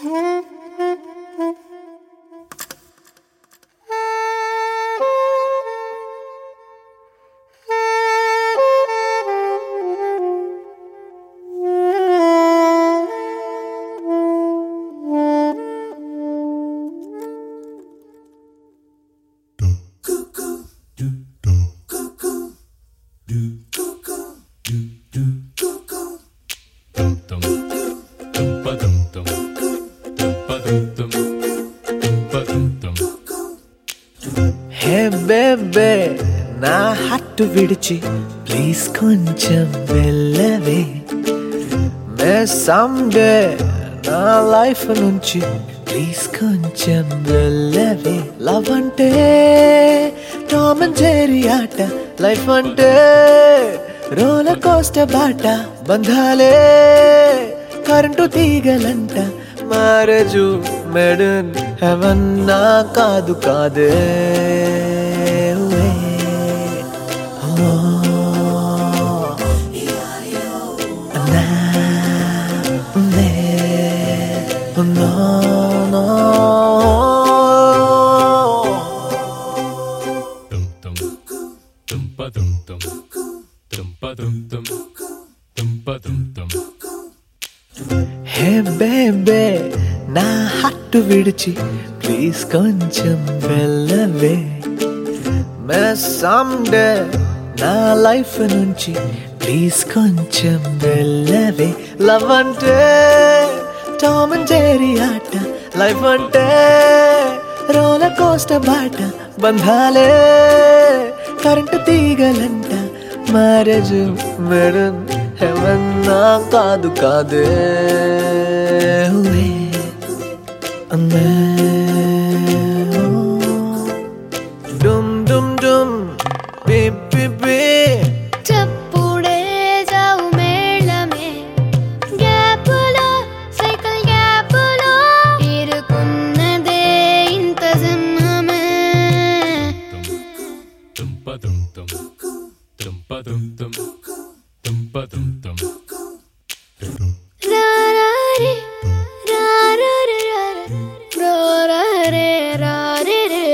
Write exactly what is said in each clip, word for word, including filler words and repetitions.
హే బేబే నా హట్టు విడిచి ప్లీజ్ కొంచెం వెళ్ళవే మే సమ్డే నా లైఫ్ నుంచి ప్లీజ్ కొంచెం వెళ్ళవే లవ్ అంటే టామ్ అండ్ జెర్రీ ఆట లైఫ్ అంటే రోలర్ కోస్టర్ బాట బంధాలే కరెంటు తీగలంట మ్యారేజు మెడన్ హెవెన్ నా కాదు కాదే హే బేబే నా హట్టు విడిచి ప్లీజ్ కొంచెం వెళ్ళవే మే సమ్డే నా లైఫ్ నుంచి ప్లీజ్ కొంచెం వెళ్ళవే లవ్ అంటే టామ్ అండ్ జెర్రీ ఆట లైఫ్ అంటే రోలర్ కోస్టర్ బాట బంధాలే కరెంటు తీగలంట మ్యారేజ్ మెడన్ హెవెన్ నా కాదు కాదే డుమ్ డుమ్ డుమ్ బీ బీ బీ చప్పుడే జావు మేళమే గ్యాపులో సైకిల్ గ్యాపులో ఇరుకున్నదే ఇంత సింహమే రారే రారే రారే రారే రే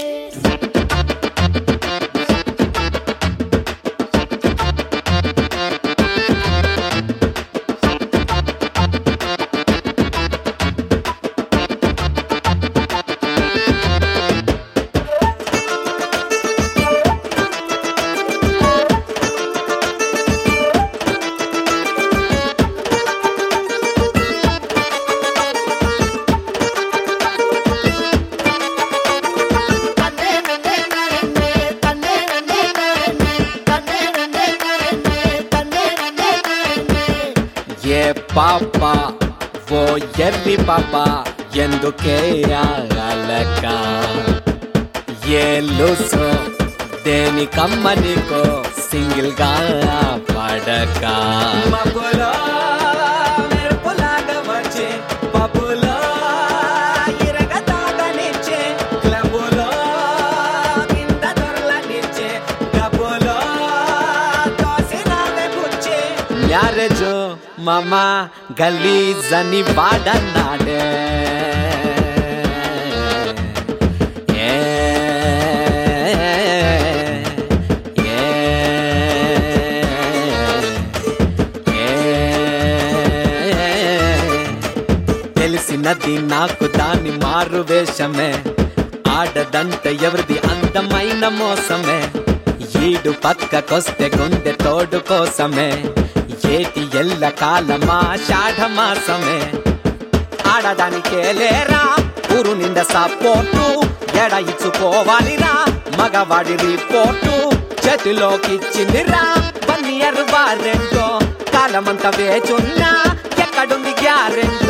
ఏ పాప ఓ ఎర్రి పాప ఎందుకే ఆగలక ఏ లూసు దేనికమ్మ నీకో సింగిల్ గా పడక మబ్బులో మెరుపులాగా వచ్చే పబ్బులో ఇరగతాగనిచ్చే క్లబ్బులో కింద దొరలనిచ్చే డబ్బులో తోసినావే బుచ్చే మ్యారేజ్ మామా గలీజ్ అని వాడన్నాడే ఏ ఏ తెలిసినది నాకు దాని మారు వేషమే ఆడదంటే ఎవరిది అందమైన మోసమే ఈడు పక్కకొస్తే గుండె తోడు కోసమే ఏటి ఎల్ల కాలమా షాఢ మాసమే ఆడదానికే లేరా ఊరు నింద సపోర్టు ఎడ ఇచ్చుకోవాలిరా మగవాడి రిపోర్టు చేతిలోకి ఇచ్చిందిరా వన్ ఇయర్ వారెంటో కాలమంతా వేచున్నా ఎక్కడుంది గ్యారెంటీ